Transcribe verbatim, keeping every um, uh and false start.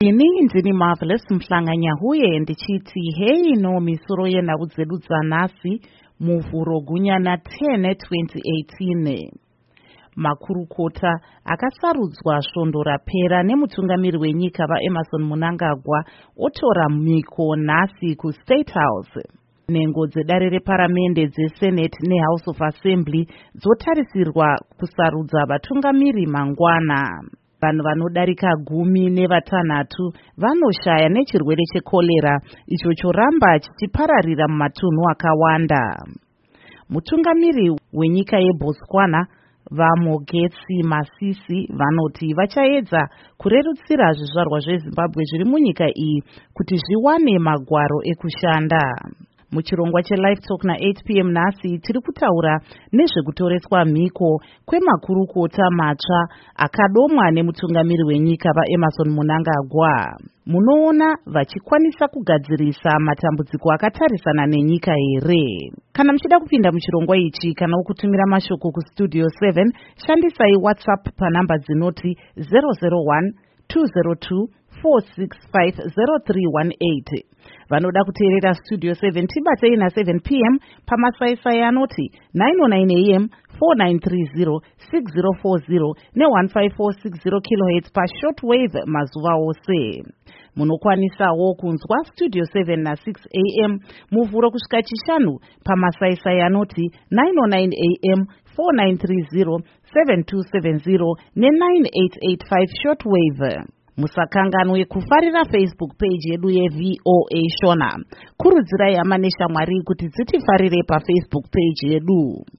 Ini ndini Marvelous Mhlanganya huye ndichiti hei no misoro yenhau dzedu dzanhasi muvhuro gunyana ten twenty eighteen. Makurukota akasarudzwa svondo rapera nemutungamiri wenyika vaEmmerson Mnangagwa otora mhiko nhasi kuState House. Nhengo dzedare reparamende dzeSenate neHouse of Assembly dzotarisirwa kusarudza vatungamiri mangwana. Vanhu vanodarika gumi nevatanhatu vanoshaya nechirwere chekorera icho choramba chichipararira mumatunhu akawanda. Mutungamiri wenyika yeBotswana vaMogetsi Masisi vanoti vachaedza kurerutsira zvizvarwa zveZimbabwe zviri munyika iyi kuti zviwane magwaro ekushanda. Muchirongwa cheLive Talk na eight p m nhasi tiri kutaura nezvekutoretswa mhiko kwemakurukota matsva akadomwa nemutungamiri wenyika vaEmmerson Mnangagwa. Munoona vachikwanisa kugadzirisa matambudziko akatarisana nenyika here? Kana muchida kupinda muchirongwa ichi kana kutumira mashoko kustudio seven, shandisai WhatsApp panhamba dzinoti zero zero one two zero two four six five zero three one eight. Vanoda kuteerera Studio seven tibatei na seven p m pamasaisai anoti nine oh nine a m four nine three zero six zero four zero ne one five four six zero kilohertz pashortwave mazuva ose. Munokwanisawo kunzwa Studio seven na six a m muvhuro kusvika chishanu pamasaisai anoti nine oh nine a m four nine three zero seven two seven zero ne nine eight eight five shortwave. Musakanganwe kufarira Facebook page yedu yeV O A Shona. Kurudzirai hama neshamwari kuti dzitifarire paFacebook page yedu.